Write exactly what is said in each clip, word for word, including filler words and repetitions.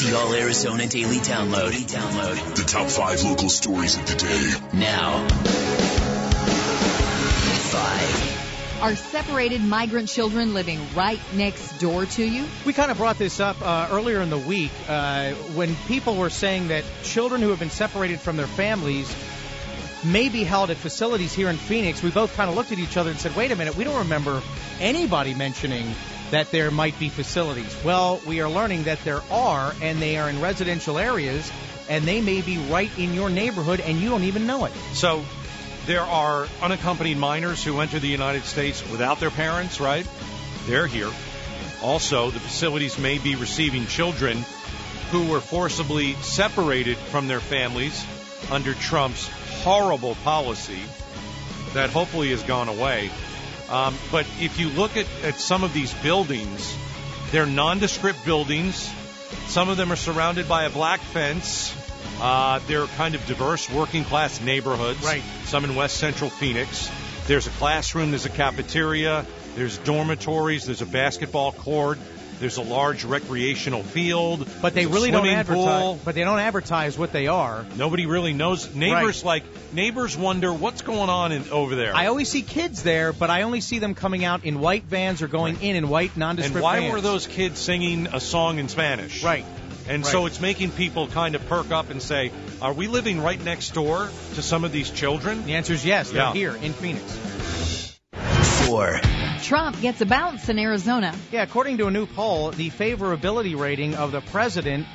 The All Arizona Daily Download. Daily Download. The top five local stories of the day. Now. Five. Are separated migrant children living right next door to you? We kind of brought this up uh, earlier in the week uh, when people were saying that children who have been separated from their families may be held at facilities here in Phoenix. We both kind of looked at each other and said, wait a minute, we don't remember anybody mentioning that there might be facilities. Well, we are learning that there are, and they are in residential areas, and they may be right in your neighborhood, and you don't even know it. So there are unaccompanied minors who enter the United States without their parents, right? They're here. Also, the facilities may be receiving children who were forcibly separated from their families under Trump's horrible policy that hopefully has gone away. Um, but if you look at, at some of these buildings, they're nondescript buildings. Some of them are surrounded by a black fence. Uh, they're kind of diverse working-class neighborhoods. Right. Some in West Central Phoenix. There's a classroom, there's a cafeteria, there's dormitories, there's a basketball court, there's a large recreational field. But they really don't advertise. Pool. But they don't advertise what they are. Nobody really knows. Neighbors Right. like neighbors wonder what's going on in, over there. I always see kids there, but I only see them coming out in white vans or going in in white nondescript and why vans. were those kids singing a song in Spanish? Right. And Right. so it's making people kind of perk up and say, are we living right next door to some of these children? The answer is yes. They're Yeah. here in Phoenix. Four. Trump gets a bounce in Arizona. Yeah, according to a new poll, the favorability rating of the president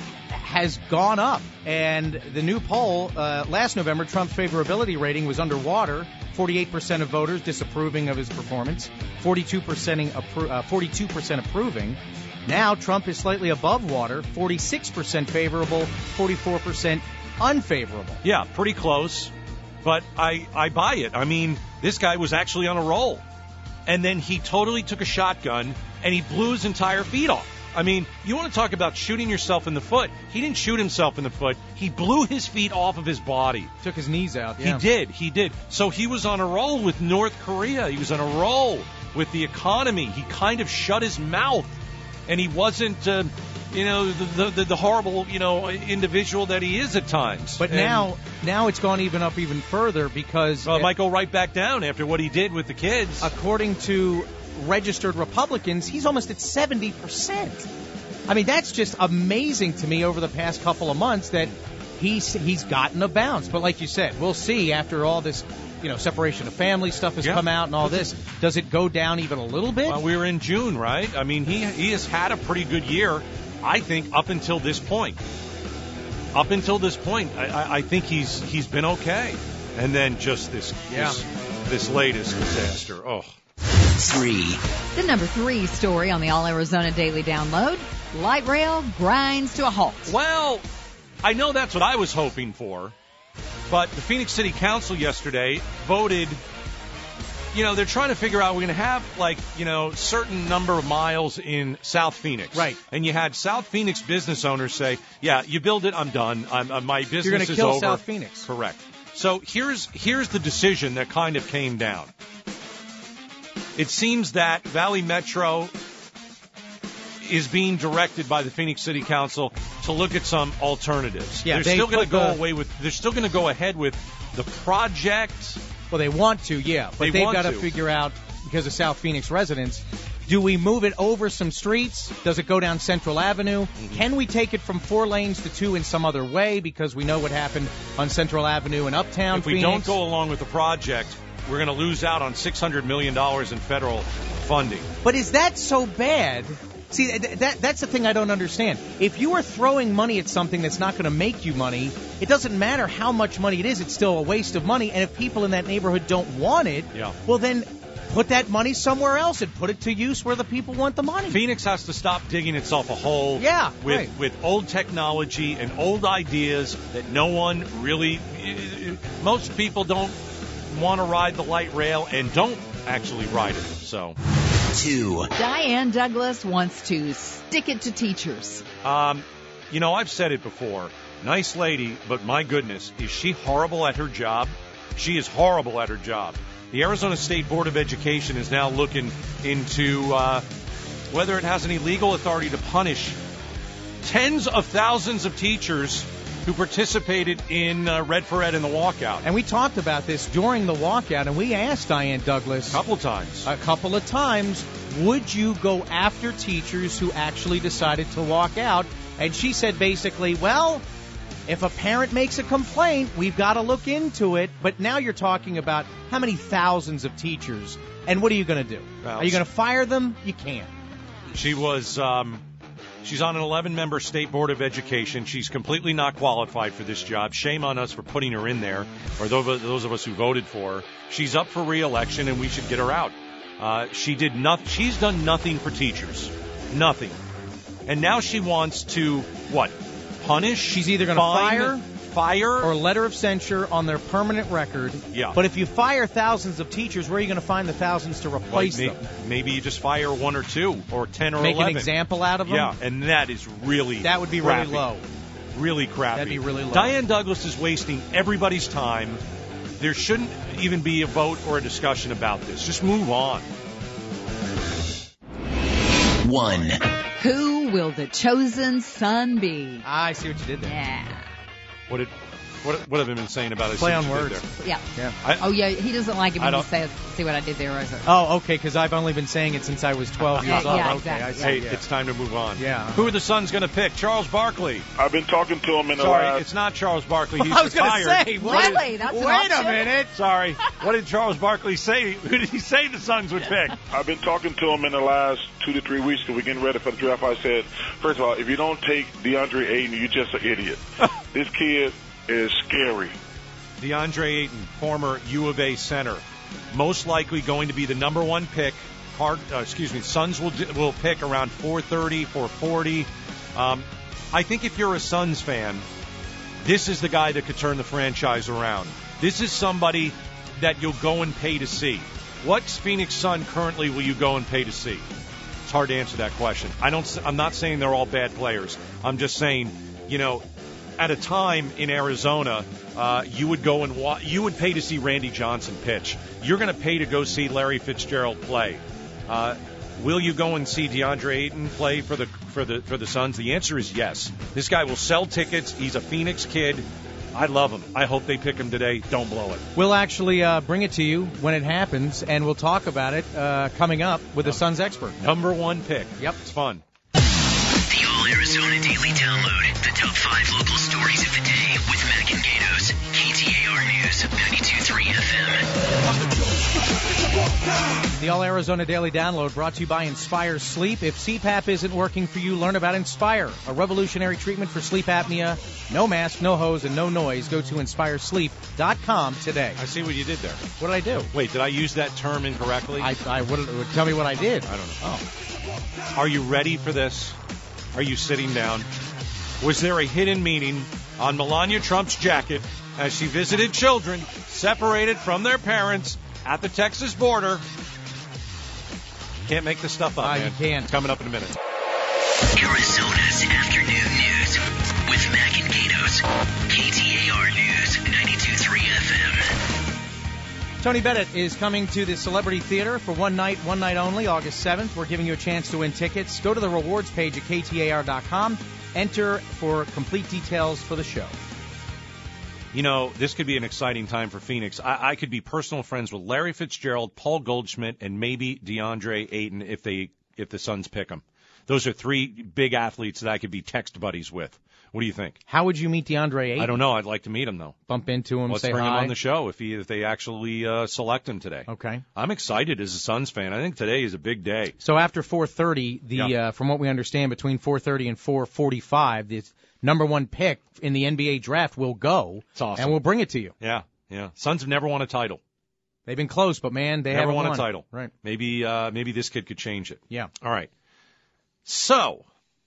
has gone up. And the new poll, uh, last November, Trump's favorability rating was underwater. forty-eight percent of voters disapproving of his performance, forty-two percent, appro- uh, forty-two percent approving. Now Trump is slightly above water, forty-six percent favorable, forty-four percent unfavorable. Yeah, pretty close. But I, I buy it. I mean, this guy was actually on a roll. And then he totally took a shotgun and he blew his entire feet off. I mean, you want to talk about shooting yourself in the foot. He didn't shoot himself in the foot. He blew his feet off of his body. Took his knees out, yeah. He did. He did. So he was on a roll with North Korea. He was on a roll with the economy. He kind of shut his mouth. And he wasn't, uh, you know, the, the the horrible, you know, individual that he is at times. But and, now now it's gone even up even further because... Well, it might go right back down after what he did with the kids. According to registered Republicans, he's almost at seventy percent. I mean, that's just amazing to me over the past couple of months that he's he's gotten a bounce. But like you said, we'll see after all this, you know, separation of family stuff has yeah. come out and all this. Does it go down even a little bit? Well, we were in June, right? I mean, he he has had a pretty good year, I think, up until this point. Up until this point, I, I, I think he's he's been okay. And then just this yeah. this, this latest disaster. Oh. Three. The number three story on the All Arizona Daily Download. Light rail grinds to a halt. Well, I know that's what I was hoping for. But the Phoenix City Council yesterday voted, you know, they're trying to figure out, we're going to have, like, you know, certain number of miles in South Phoenix. Right. And you had South Phoenix business owners say, yeah, you build it, I'm done. I'm, uh, my business You're gonna is kill over. South Phoenix. Correct. So here's here's the decision that kind of came down. It seems that Valley Metro is being directed by the Phoenix City Council to look at some alternatives. Yeah, they're they still going to put go the- away with. They're still going to go ahead with the project. Well, they want to, yeah. But They they've want got to to. figure out, because of South Phoenix residents, do we move it over some streets? Does it go down Central Avenue? Mm-hmm. Can we take it from four lanes to two in some other way? Because we know what happened on Central Avenue in Uptown If we Phoenix. don't go along with the project, we're going to lose out on six hundred million dollars in federal funding. But is that so bad? See, th- that that's the thing I don't understand. If you are throwing money at something that's not going to make you money, it doesn't matter how much money it is. It's still a waste of money. And if people in that neighborhood don't want it, Yeah. well, then put that money somewhere else and put it to use where the people want the money. Phoenix has to stop digging itself a hole Yeah, with, right. with old technology and old ideas that no one really, most people don't want to ride the light rail and don't actually ride it. So, Two. Diane Douglas wants to stick it to teachers. um, you know, I've said it before. Nice lady, but my goodness, is she horrible at her job? She is horrible at her job. The Arizona State Board of Education is now looking into uh, whether it has any legal authority to punish tens of thousands of teachers who participated in uh, Red for Ed in the walkout. And we talked about this during the walkout, and we asked Diane Douglas A couple of times. a couple of times, would you go after teachers who actually decided to walk out? And she said basically, well, if a parent makes a complaint, we've got to look into it. But now you're talking about how many thousands of teachers, and what are you going to do? Well, Are you going to fire them? You can't. She was, um, she's on an eleven-member state board of education. She's completely not qualified for this job. Shame on us for putting her in there, or those those of us who voted for her. She's up for re-election, and we should get her out. Uh, she did not. She's done nothing for teachers, nothing, and now she wants to what? Punish? She's either going to fire, fire, or letter of censure on their permanent record. Yeah. But if you fire thousands of teachers, where are you going to find the thousands to replace may, them? Maybe you just fire one or two, or ten or Make eleven. an example out of them? Yeah, and that is really That would be crappy. really low. Really crappy. That'd be really low. Diane Douglas is wasting everybody's time. There shouldn't even be a vote or a discussion about this. Just move on. One. Who will the chosen son be? Ah, I see what you did there. Yeah. What did what what have I been saying about it? Play since on you did words. there? Yeah. Yeah. I, Oh, yeah, he doesn't like it I when you don't- say, see what I did there, Rosa. Oh, okay, because I've only been saying it since I was twelve years Yeah, old. yeah, okay, exactly, I see. Hey, yeah. it's time to move on. Yeah. Who are the Suns going to pick? Charles Barkley. I've been talking to him in the Sorry, last. it's not Charles Barkley. He's I was going to retired. say, What what? did- Really? That's an Wait a option? minute. Sorry. What did Charles Barkley say? Who did he say the Suns would pick? I've been talking to him in the last two to three weeks because we're getting ready for the draft. I said, first of all, if you don't take DeAndre Ayton, you're just an idiot. This kid is scary. DeAndre Ayton, former U of A center, most likely going to be the number one pick. Hard, uh, excuse me, Suns will will pick around four thirty, four forty. Um, I think if you're a Suns fan, this is the guy that could turn the franchise around. This is somebody that you'll go and pay to see. What Phoenix Sun currently will you go and pay to see? It's hard to answer that question. I don't. I'm not saying they're all bad players. I'm just saying, you know, at a time in Arizona, uh, you would go and wa- you would pay to see Randy Johnson pitch. You're going to pay to go see Larry Fitzgerald play. Uh, will you go and see DeAndre Ayton play for the for the for the Suns? The answer is yes. This guy will sell tickets. He's a Phoenix kid. I love him. I hope they pick him today. Don't blow it. We'll actually uh, bring it to you when it happens, and we'll talk about it uh, coming up with a Suns expert. Number one pick. Yep. It's fun. The All Arizona Daily Download. The top five local stories of the day with Mac and Gatos. K T A R News, ninety-two point three F M. The All Arizona Daily Download brought to you by Inspire Sleep. If C PAP isn't working for you, learn about Inspire, a revolutionary treatment for sleep apnea. No mask, no hose, and no noise. Go to inspire sleep dot com today. I see what you did there. What did I do? Wait, did I use that term incorrectly? I, I what, tell me what I did. I don't know. Oh. Are you ready for this? Are you sitting down? Was there a hidden meaning on Melania Trump's jacket as she visited children separated from their parents at the Texas border? Can't make this stuff up, Ah, man. you can't. It's coming up in a minute. Arizona's afternoon news with Mac and Gatos. K T A R News, ninety-two point three F M. Tony Bennett is coming to the Celebrity Theater for one night, one night only, August seventh. We're giving you a chance to win tickets. Go to the rewards page at K T A R dot com. Enter for complete details for the show. You know, this could be an exciting time for Phoenix. I, I could be personal friends with Larry Fitzgerald, Paul Goldschmidt, and maybe DeAndre Ayton if they if the Suns pick them. Those are three big athletes that I could be text buddies with. What do you think? How would you meet DeAndre Ayton? I don't know. I'd like to meet him, though. Bump into him, Let's say bring hi. him on the show if he if they actually uh, select him today. Okay. I'm excited as a Suns fan. I think today is a big day. So after four thirty, the Yeah. uh, from what we understand, between four thirty and four forty-five, the number one pick in the N B A draft will go. It's awesome. And we'll bring it to you. Yeah, yeah. Suns have never won a title. They've been close, but man, they never haven't won, won a title. Right. Maybe uh, maybe this kid could change it. Yeah. All right. So.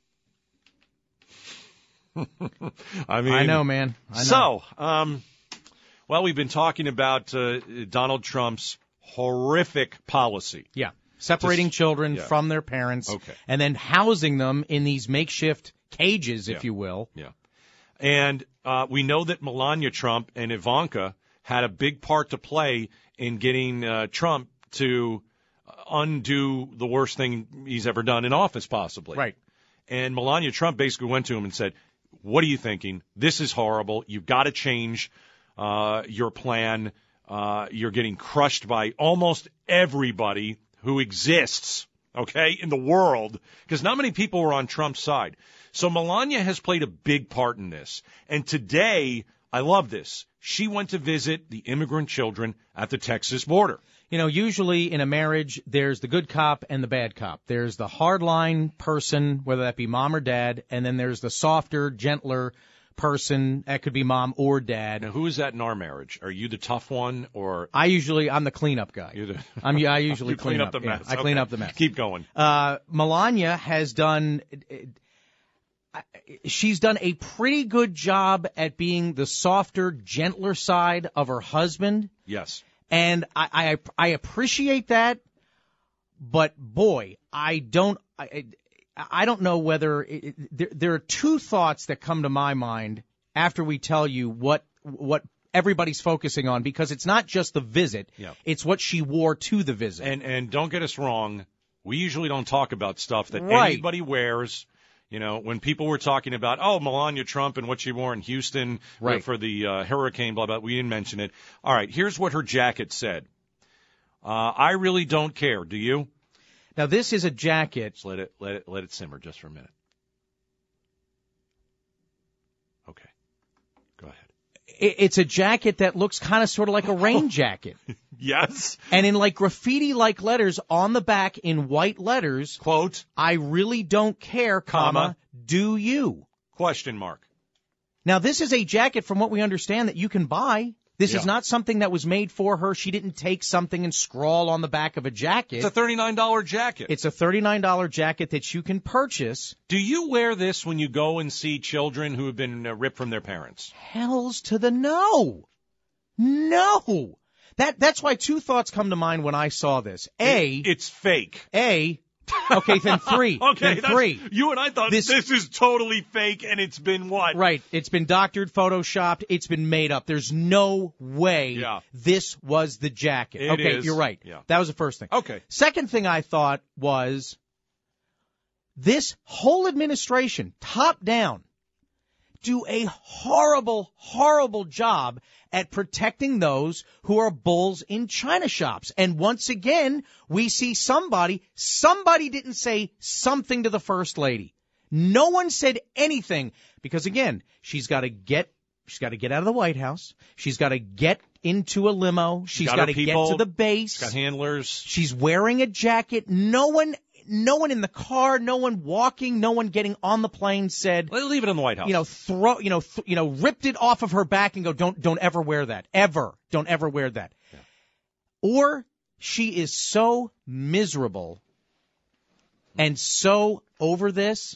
I mean, I know, man. I know. So, um, well, we've been talking about uh, Donald Trump's horrific policy. Yeah. Separating Just- children yeah. from their parents. Okay. And then housing them in these makeshift cages, if Yeah. you will. Yeah. And uh, we know that Melania Trump and Ivanka had a big part to play in getting uh, Trump to undo the worst thing he's ever done in office, possibly. Right. And Melania Trump basically went to him and said, what are you thinking? This is horrible. You've got to change uh, your plan. Uh, you're getting crushed by almost everybody who exists, okay, in the world, because not many people were on Trump's side. So Melania has played a big part in this. And today, I love this. She went to visit the immigrant children at the Texas border. You know, usually in a marriage, there's the good cop and the bad cop. There's the hardline person, whether that be mom or dad, and then there's the softer, gentler person. That could be mom or dad. Now, who is that in our marriage? Are you the tough one, or I usually I'm the cleanup guy. you're the I'm I usually you clean, clean up the yeah, mess? I clean Okay. up the mess. Keep going. Uh, Melania has done. She's done a pretty good job at being the softer, gentler side of her husband. Yes. And I, I, I appreciate that, but boy, I don't, I, I don't know whether it, it, there, there are two thoughts that come to my mind after we tell you what, what everybody's focusing on, because it's not just the visit, Yeah. it's what she wore to the visit. And and don't get us wrong, we usually don't talk about stuff that Right. anybody wears. You know, when people were talking about, oh, Melania Trump and what she wore in Houston Right. for the uh, hurricane, blah, blah, we didn't mention it. All right, here's what her jacket said. Uh, I really don't care. Do you? Now, this is a jacket. Just let it, let it, let it simmer just for a minute. Okay. Go ahead. It, it's a jacket that looks kind of sort of like a rain jacket. Yes. And in like graffiti-like letters on the back in white letters, Quote, I really don't care, comma, Comma. do you? question mark. Now, this is a jacket, from what we understand, that you can buy. This Yeah. is not something that was made for her. She didn't take something and scrawl on the back of a jacket. It's a thirty-nine dollars jacket. It's a thirty-nine dollars jacket that you can purchase. Do you wear this when you go and see children who have been uh, ripped from their parents? Hells to the no. No. That That's why two thoughts come to mind when I saw this. A, It- it's fake. A, okay, then three. Okay, then that's- three. You and I thought This- this, is totally fake, and it's been what? Right. It's been doctored, photoshopped. It's been made up. There's no way Yeah. this was the jacket. It okay, is. you're right. Yeah. That was the first thing. Okay. Second thing I thought was this whole administration, top down, do a horrible, horrible job at protecting those who are bulls in china shops. And once again, we see somebody, somebody didn't say something to the First Lady. No one said anything because, again, she's got to get, she's got to get out of the White House. She's got to get into a limo. She's got got her to get people. to the base. Got handlers. She's wearing a jacket. No one, no one in the car, no one walking, no one getting on the plane said, Let's leave it in the White House. you know, throw, you know, th- you know, ripped it off of her back and go, don't, don't ever wear that. Ever. Don't ever wear that. Yeah. Or she is so miserable and so over this.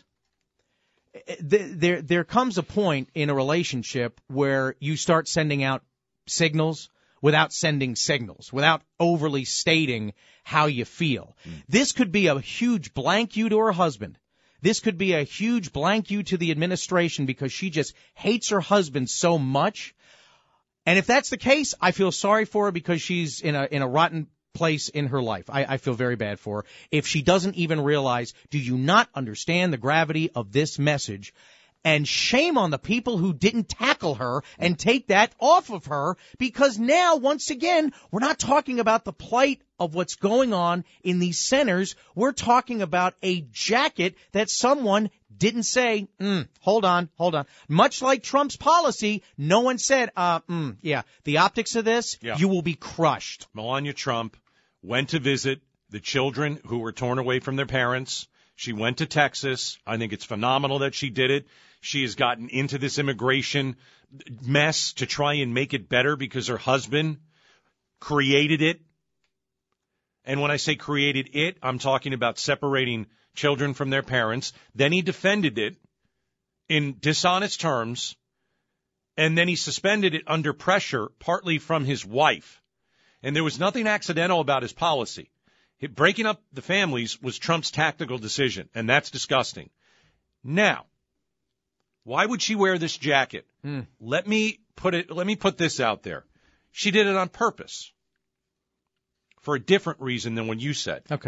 There, there comes a point in a relationship where you start sending out signals without sending signals, without overly stating how you feel. Mm. This could be a huge blank you to her husband. This could be a huge blank you to the administration because she just hates her husband so much. And if that's the case, I feel sorry for her because she's in a in a rotten place in her life. I, I feel very bad for her. If she doesn't even realize, do you not understand the gravity of this message? And shame on the people who didn't tackle her and take that off of her, because now, once again, we're not talking about the plight of what's going on in these centers. We're talking about a jacket that someone didn't say, mm, hold on, hold on. Much like Trump's policy, no one said, uh, mm, yeah, the optics of this, Yeah. you will be crushed. Melania Trump went to visit the children who were torn away from their parents. She went to Texas. I think it's phenomenal that she did it. She has gotten into this immigration mess to try and make it better because her husband created it. And when I say created it, I'm talking about separating children from their parents. Then he defended it in dishonest terms, and then he suspended it under pressure, partly from his wife. And there was nothing accidental about his policy. Breaking up the families was Trump's tactical decision, and that's disgusting. Now, why would she wear this jacket? Mm. Let me put it. Let me put this out there. She did it on purpose, for a different reason than what you said. Okay.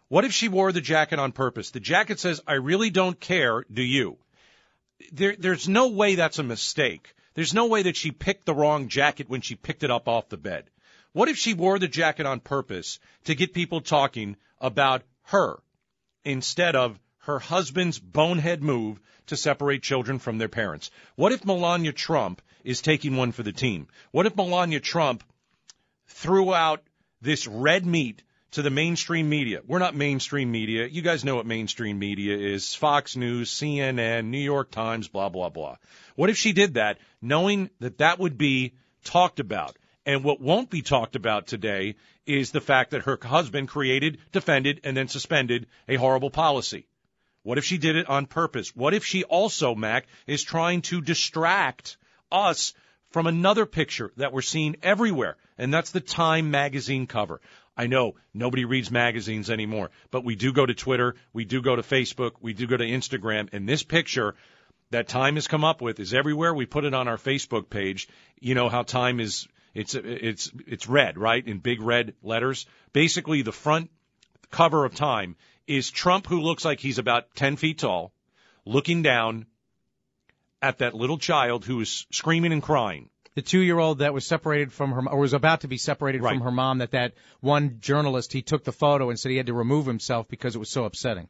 What if she wore the jacket on purpose? The jacket says, I really don't care, do you? There, there's no way that's a mistake. There's no way that she picked the wrong jacket when she picked it up off the bed. What if she wore the jacket on purpose to get people talking about her instead of her husband's bonehead move to separate children from their parents? What if Melania Trump is taking one for the team? What if Melania Trump threw out this red meat to the mainstream media? We're not mainstream media. You guys know what mainstream media is. Fox News, C N N, New York Times, blah, blah, blah. What if she did that, knowing that that would be talked about? And what won't be talked about today is the fact that her husband created, defended, and then suspended a horrible policy. What if she did it on purpose? What if she also, Mac, is trying to distract us from another picture that we're seeing everywhere, and that's the Time magazine cover. I know nobody reads magazines anymore, but we do go to Twitter, we do go to Facebook, we do go to Instagram, and this picture that Time has come up with is everywhere. We put it on our Facebook page. You know how Time is, it's it's it's red, right, in big red letters. Basically, the front cover of Time is Trump, who looks like he's about ten feet tall, looking down at that little child who is screaming and crying. The two-year-old that was separated from her, or was about to be separated Right. from her mom, that that one journalist, he took the photo and said he had to remove himself because it was so upsetting.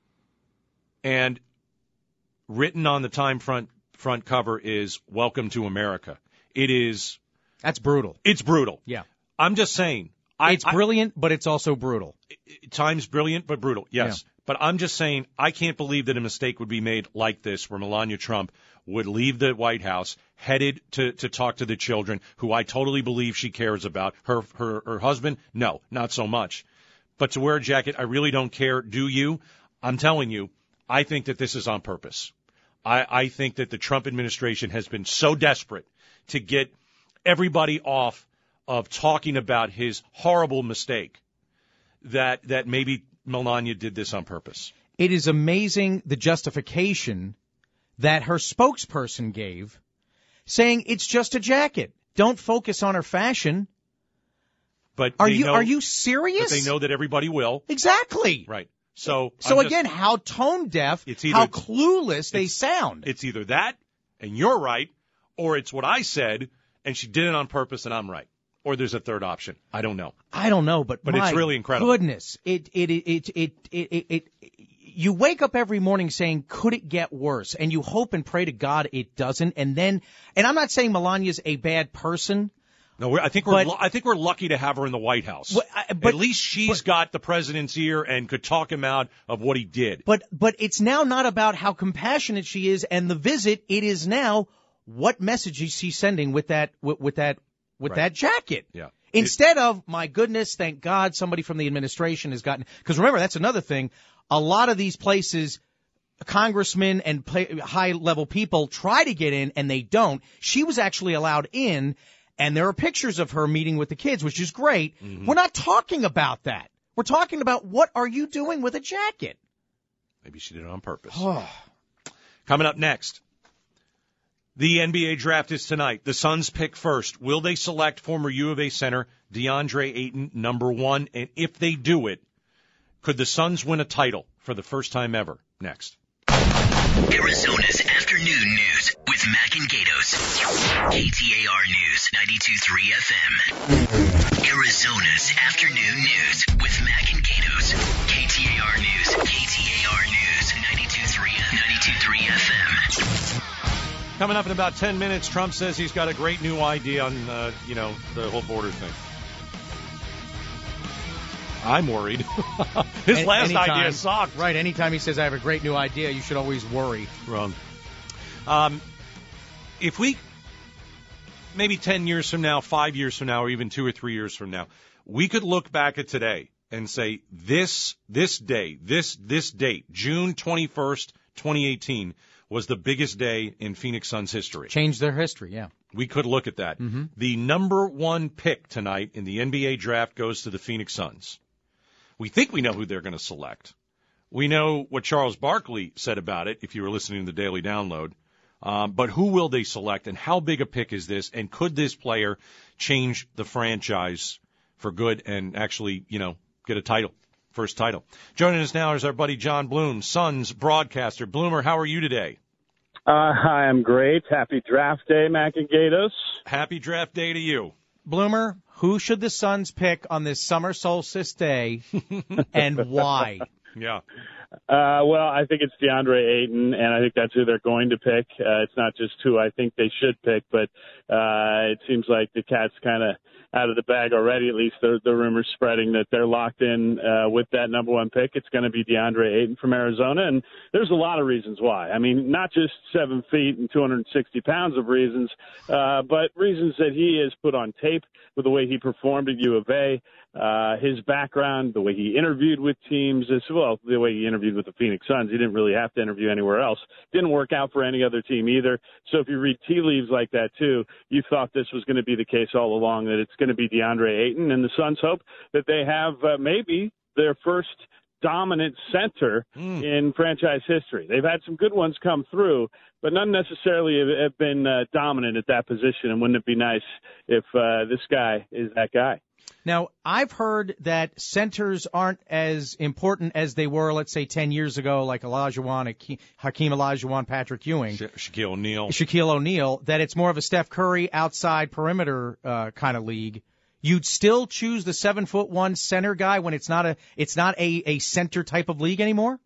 And written on the Time front front cover is "Welcome to America." It is. That's brutal. It's brutal. Yeah. I'm just saying. I, It's I, brilliant, but it's also brutal. Time's brilliant, but brutal. Yes. Yeah. But I'm just saying, I can't believe that a mistake would be made like this, where Melania Trump would leave the White House headed to, to talk to the children, who I totally believe she cares about. Her, her, her husband, no, not so much. But to wear a jacket, I really don't care. Do you? I'm telling you, I think that this is on purpose. I, I think that the Trump administration has been so desperate to get everybody off of talking about his horrible mistake that that maybe Melania did this on purpose. It is amazing the justification that her spokesperson gave, saying it's just a jacket. Don't focus on her fashion. But Are they you know, are you serious? But they know that everybody will. Exactly. Right. So So I'm again, just, how tone deaf, It's either- how clueless they it's- sound. it's either that and you're right, or it's what I said and she did it on purpose and I'm right. Or there's a third option. I don't know. I don't know, but But my it's really incredible. Goodness, it it it it it it, it, it you wake up every morning saying, could it get worse? And you hope and pray to God it doesn't. And then, and I'm not saying Melania's a bad person. No, we're, I think we're But- lu- I think we're lucky to have her in the White House. But- I- but- At least she's but- got the president's ear and could talk him out of what he did. But but it's now not about how compassionate she is and the visit. It is now what message is she sending with that with, with that with Right. that jacket. Yeah. Instead of, my goodness, thank God somebody from the administration has gotten, because remember, that's another thing. A lot of these places, congressmen and play, high-level people try to get in, and they don't. She was actually allowed in, and there are pictures of her meeting with the kids, which is great. Mm-hmm. We're not talking about that. We're talking about what are you doing with a jacket? Maybe she did it on purpose. Coming up next, the N B A draft is tonight. The Suns pick first. Will they select former U of A center DeAndre Ayton, number one? And if they do it, could the Suns win a title for the first time ever? Next. Arizona's afternoon news with Mac and Gatos. K T A R News ninety-two point three F M. Arizona's afternoon news with Mac and Gatos. K T A R News. K T A R News ninety-two point three ninety-two point three F M. Coming up in about ten minutes, Trump says he's got a great new idea on, uh, you know, the whole border thing. I'm worried. His Any- last anytime- idea sucked. Right. Anytime he says, I have a great new idea, you should always worry. Wrong. Um, if we, maybe ten years from now, five years from now, or even two or three years from now, we could look back at today and say, this, this day, this, this date, June twenty-first, twenty eighteen, was the biggest day in Phoenix Suns history. Change their history, yeah. We could look at that. Mm-hmm. The number one pick tonight in the N B A draft goes to the Phoenix Suns. We think we know who they're going to select. We know what Charles Barkley said about it, if you were listening to the Daily Download. Um, but who will they select, and how big a pick is this, and could this player change the franchise for good and actually, you know, get a title? first title. Joining us now is our buddy John Bloom, Suns broadcaster. Bloomer, how are you today? Uh, hi, I'm great. Happy draft day, Mac and Gatos. Happy draft day to you. Bloomer, who should the Suns pick on this summer solstice day, and why? Yeah. Uh, well, I think it's DeAndre Ayton, and I think that's who they're going to pick. Uh, it's not just who I think they should pick, but uh, it seems like the cat's kind of out of the bag already. At least the, the rumors spreading that they're locked in uh, with that number one pick. It's going to be DeAndre Ayton from Arizona, and there's a lot of reasons why. I mean, not just seven feet and two hundred sixty pounds of reasons, uh, but reasons that he has put on tape with the way he performed at U of A, uh, his background, the way he interviewed with teams as well, the way he interviewed with the Phoenix Suns. He didn't really have to interview anywhere else. Didn't work out for any other team either. So if you read tea leaves like that too, you thought this was going to be the case all along, that it's going to be DeAndre Ayton, and the Suns hope that they have uh, maybe their first dominant center mm. in franchise history. They've had some good ones come through, but none necessarily have, have been uh, dominant at that position. And wouldn't it be nice if uh, this guy is that guy? Now, I've heard that centers aren't as important as they were, let's say, ten years ago, like Olajuwon, Hakeem Olajuwon, Patrick Ewing. Sha- Shaquille O'Neal. Shaquille O'Neal, that it's more of a Steph Curry outside perimeter uh, kind of league. You'd still choose the seven foot one center guy when it's not a it's not a, a center type of league anymore?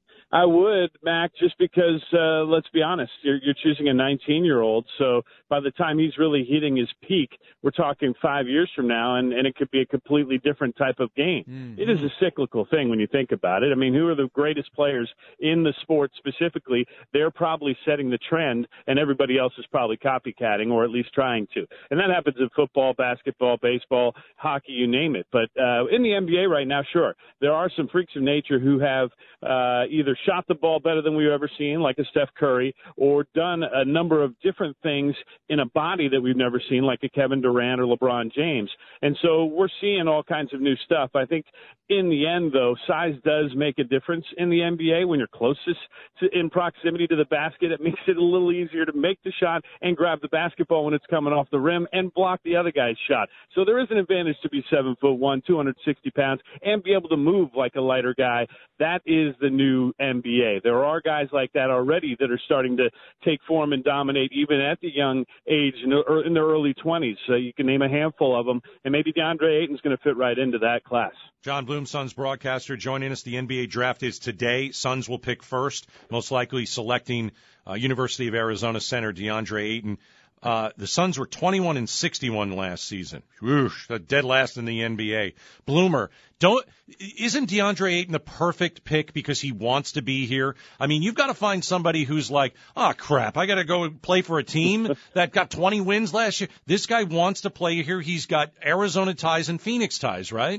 I would, Mac, just because, uh, let's be honest, you're, you're choosing a nineteen-year-old, so by the time he's really hitting his peak, we're talking five years from now, and, and it could be a completely different type of game. Mm-hmm. It is a cyclical thing when you think about it. I mean, who are the greatest players in the sport specifically? They're probably setting the trend, and everybody else is probably copycatting, or at least trying to. And that happens in football, basketball, baseball, hockey, you name it. But uh, in the N B A right now, sure, there are some freaks of nature who have uh, either shot the ball better than we've ever seen, like a Steph Curry, or done a number of different things in a body that we've never seen, like a Kevin Durant or LeBron James. And so we're seeing all kinds of new stuff. I think in the end, though, size does make a difference in the N B A. When you're closest to, in proximity to the basket, it makes it a little easier to make the shot and grab the basketball when it's coming off the rim and block the other guy's shot. So there is an advantage to be seven foot one, two hundred sixty pounds, and be able to move like a lighter guy. That is the new N B A. There are guys like that already that are starting to take form and dominate even at the young age in, the, in their early twenties. So you can name a handful of them, and maybe DeAndre Ayton's going to fit right into that class. John Bloom, Suns broadcaster, joining us. The N B A draft is today. Suns will pick first, most likely selecting uh, University of Arizona center DeAndre Ayton. Uh, the Suns were twenty-one and sixty-one last season. Whoosh, dead last in the N B A. Bloomer, don't isn't DeAndre Ayton the perfect pick because he wants to be here? I mean, you've got to find somebody who's like, oh, crap, I got to go play for a team that got twenty wins last year. This guy wants to play here. He's got Arizona ties and Phoenix ties, right?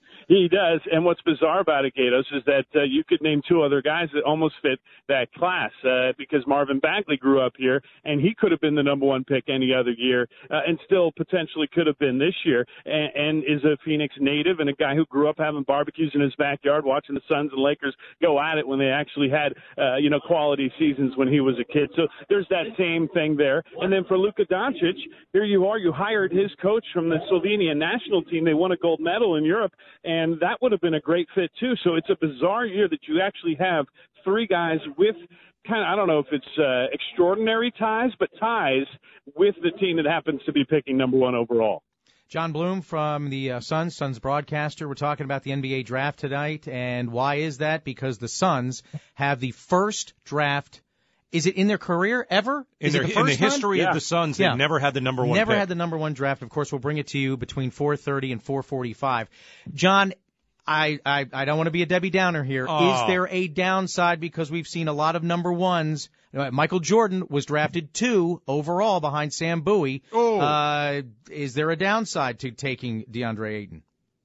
He does, and what's bizarre about it, Gatos, is that uh, you could name two other guys that almost fit that class uh, because Marvin Bagley grew up here, and he could have been the number one pick any other year uh, and still potentially could have been this year, and, and is a Phoenix native and a guy who grew up having barbecues in his backyard, watching the Suns and Lakers go at it when they actually had, uh, you know, quality seasons when he was a kid. So there's that same thing there. And then for Luka Doncic, here you are, you hired his coach from the Slovenian national team. They won a gold medal in Europe, and And that would have been a great fit, too. So it's a bizarre year that you actually have three guys with kind of, I don't know if it's uh, extraordinary ties, but ties with the team that happens to be picking number one overall. John Bloom from the uh, Suns, Suns broadcaster. We're talking about the N B A draft tonight. And why is that? Because the Suns have the first draft. Is it in their career ever? In, Is their, it the first in the history time? of the Suns, yeah. they've never had the number one Never pick. had the number one draft. Of course, we'll bring it to you between four thirty and four forty-five. John, I, I, I don't want to be a Debbie Downer here. Oh. Is there a downside because we've seen a lot of number ones? Michael Jordan was drafted two overall behind Sam Bowie. Oh. Uh, is there a downside to taking DeAndre Ayton?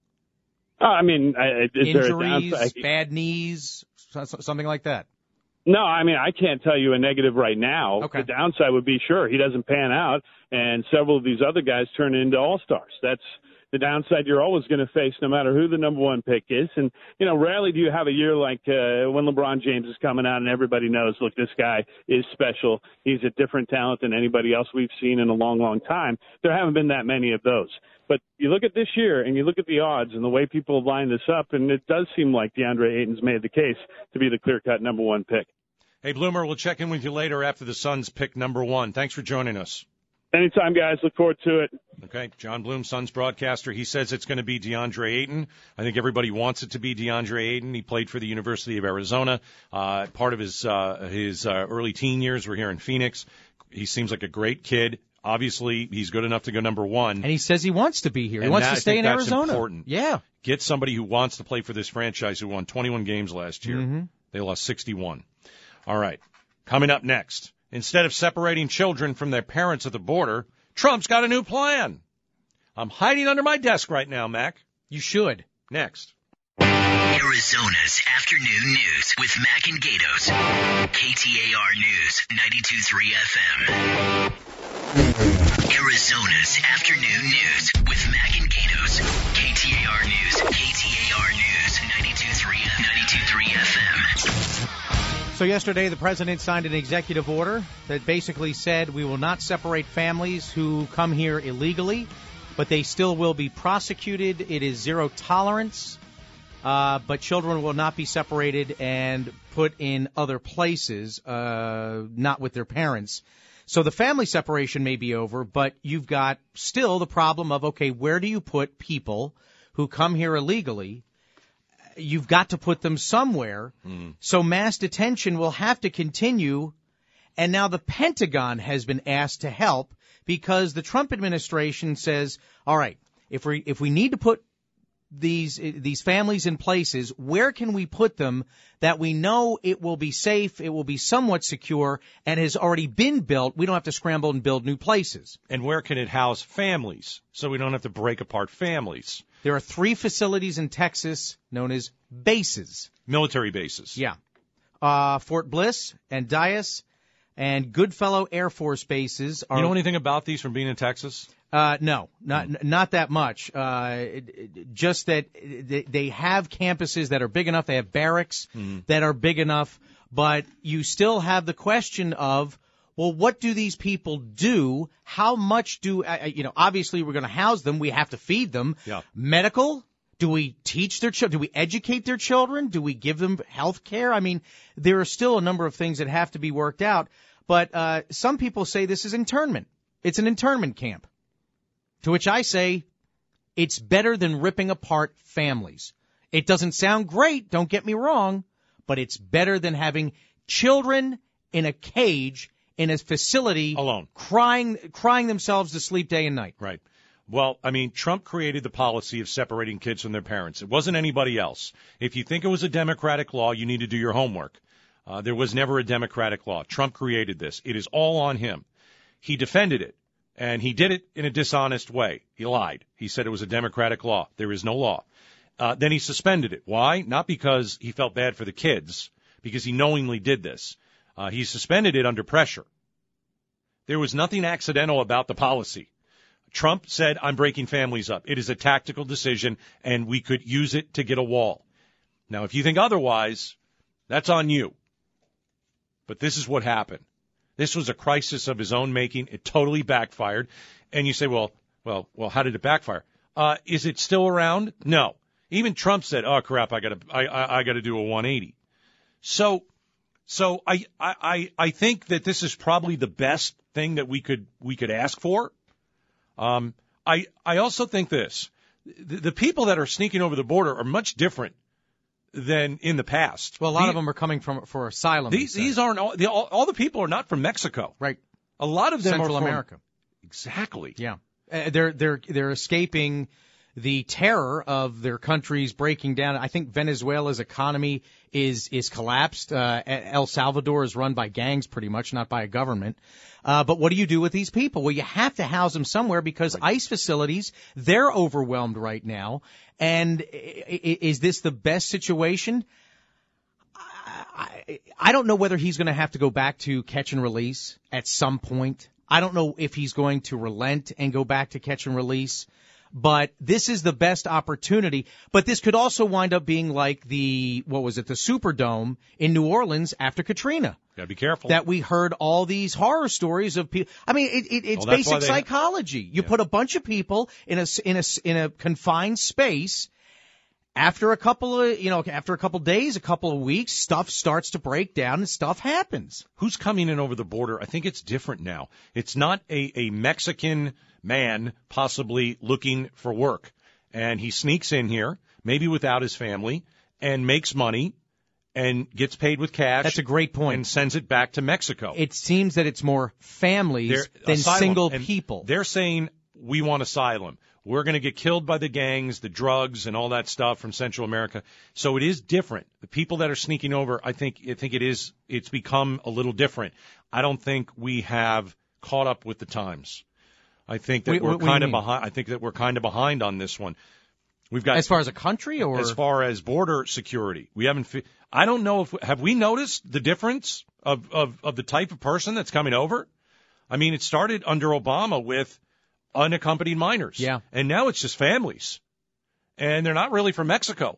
Uh, I mean, is Injuries, there a downside? bad knees, something like that. No, I mean, I can't tell you a negative right now. Okay. The downside would be, sure, he doesn't pan out, and several of these other guys turn into all-stars. That's the downside you're always going to face no matter who the number one pick is. And, you know, rarely do you have a year like uh, when LeBron James is coming out and everybody knows, look, this guy is special. He's a different talent than anybody else we've seen in a long, long time. There haven't been that many of those. But you look at this year and you look at the odds and the way people have lined this up, and it does seem like DeAndre Ayton's made the case to be the clear-cut number one pick. Hey, Bloomer, we'll check in with you later after the Suns pick number one. Thanks for joining us. Anytime, guys. Look forward to it. Okay, John Bloom, Suns broadcaster. He says it's going to be DeAndre Ayton. I think everybody wants it to be DeAndre Ayton. He played for the University of Arizona. Uh, part of his uh, his uh, early teen years were here in Phoenix. He seems like a great kid. Obviously, he's good enough to go number one. And he says he wants to be here. He and wants that, to stay in that's Arizona. Important. Yeah. Get somebody who wants to play for this franchise who won twenty-one games last year. Mm-hmm. They lost sixty-one. All right. Coming up next, instead of separating children from their parents at the border, Trump's got a new plan. I'm hiding under my desk right now, Mac. You should. Next. Arizona's Afternoon News with Mac and Gatos. K T A R News, ninety-two point three F M. Arizona's Afternoon News with Mac and Gatos. K T A R News, K T A R News, ninety-two point three, ninety-two point three F M. So yesterday the president signed an executive order that basically said we will not separate families who come here illegally, but they still will be prosecuted. It is zero tolerance. Uh, but children will not be separated and put in other places, uh, not with their parents. So the family separation may be over, but you've got still the problem of, okay, where do you put people who come here illegally? You've got to put them somewhere. Mm. So mass detention will have to continue. And now the Pentagon has been asked to help because the Trump administration says, all right, if we if we need to put these these families in places, where can we put them that we know it will be safe, it will be somewhat secure, and has already been built? We don't have to scramble and build new places. And where can it house families so we don't have to break apart families? There are three facilities in Texas known as bases. Military bases. Yeah. Uh, Fort Bliss and Dyess and Goodfellow Air Force bases are... You know anything about these from being in Texas? Uh, no, not mm. not that much. Uh, just that they have campuses that are big enough. They have barracks mm. that are big enough. But you still have the question of, well, what do these people do? How much do, uh, you know, obviously we're going to house them. We have to feed them. Yeah. Medical? Do we teach their children? Do we educate their children? Do we give them health care? I mean, there are still a number of things that have to be worked out. But uh, some people say this is internment. It's an internment camp. To which I say, it's better than ripping apart families. It doesn't sound great, don't get me wrong, but it's better than having children in a cage in a facility alone, crying crying themselves to sleep day and night. Right. Well, I mean, Trump created the policy of separating kids from their parents. It wasn't anybody else. If you think it was a Democratic law, you need to do your homework. Uh, there was never a Democratic law. Trump created this. It is all on him. He defended it. And he did it in a dishonest way. He lied. He said it was a Democratic law. There is no law. Uh, then he suspended it. Why? Not because he felt bad for the kids, because he knowingly did this. Uh, he suspended it under pressure. There was nothing accidental about the policy. Trump said, I'm breaking families up. It is a tactical decision, and we could use it to get a wall. Now, if you think otherwise, that's on you. But this is what happened. This was a crisis of his own making. It totally backfired. And you say, well, well, well, how did it backfire? Uh, is it still around? No. Even Trump said, oh, crap, I got to I, I, I got to do a one eighty. So so I, I, I think that this is probably the best thing that we could we could ask for. Um, I I also think this. The, the people that are sneaking over the border are much different than in the past. Well, a lot the, of them are coming from for asylum. These these aren't all, the, all all the people are not from Mexico. Right. A lot of them Central are from America. Exactly. Yeah. Uh, they're they're they're escaping the terror of their countries breaking down. I think Venezuela's economy is is collapsed. Uh, El Salvador is run by gangs pretty much, not by a government. Uh, but what do you do with these people? Well, you have to house them somewhere because right. ICE facilities, they're overwhelmed right now. And is this the best situation? I, I don't know whether he's going to have to go back to catch and release at some point. I don't know if he's going to relent and go back to catch and release. But this is the best opportunity. But this could also wind up being like the, what was it, the Superdome in New Orleans after Katrina. Gotta be careful. That we heard all these horror stories of people. I mean, it, it, it's well, basic they, psychology. You yeah. put a bunch of people in a, in a, in a confined space. After a couple of, you know, after a couple of days, a couple of weeks, stuff starts to break down and stuff happens. Who's coming in over the border? I think it's different now. It's not a, a Mexican man possibly looking for work. And he sneaks in here, maybe without his family, and makes money and gets paid with cash. That's a great point. And sends it back to Mexico. It seems that it's more families They're, than asylum. single And people. They're saying, we want asylum. We're going to get killed by the gangs, the drugs, and all that stuff from Central America. So it is different. The people that are sneaking over, I think, I think it is. It's become a little different. I don't think we have caught up with the times. I think that Wait, we're what, what kind of behind. I think that we're kind of behind on this one. We've got as far as a country, or as far as border security, we haven't. Fi- I don't know if have we noticed the difference of, of of the type of person that's coming over. I mean, it started under Obama with unaccompanied minors. Yeah. And now it's just families. And they're not really from Mexico.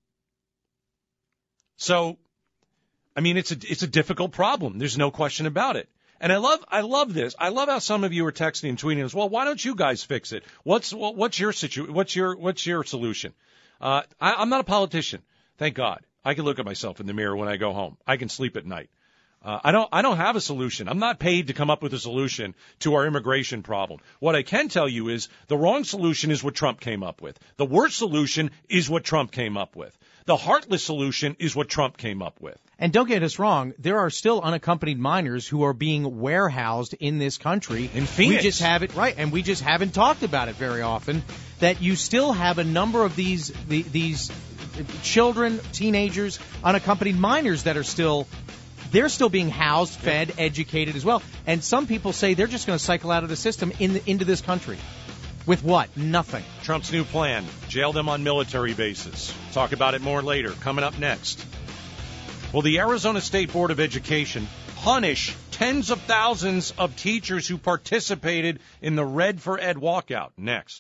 So, I mean, it's a, it's a difficult problem. There's no question about it. And I love, I love this. I love how some of you are texting and tweeting us. Well, why don't you guys fix it? What's, what's your situ, what's your, what's your solution? Uh, I, I'm not a politician. Thank God. I can look at myself in the mirror when I go home. I can sleep at night. Uh, I don't I don't have a solution. I'm not paid to come up with a solution to our immigration problem. What I can tell you is the wrong solution is what Trump came up with. The worst solution is what Trump came up with. The heartless solution is what Trump came up with. And don't get us wrong, there are still unaccompanied minors who are being warehoused in this country. In Phoenix. We just haven't, right, and we just haven't talked about it very often, that you still have a number of these the, these children, teenagers, unaccompanied minors that are still... They're still being housed, fed, educated as well. And some people say they're just going to cycle out of the system in the, into this country. With what? Nothing. Trump's new plan, jail them on military bases. Talk about it more later. Coming up next. Will the Arizona State Board of Education punish tens of thousands of teachers who participated in the Red for Ed walkout? Next.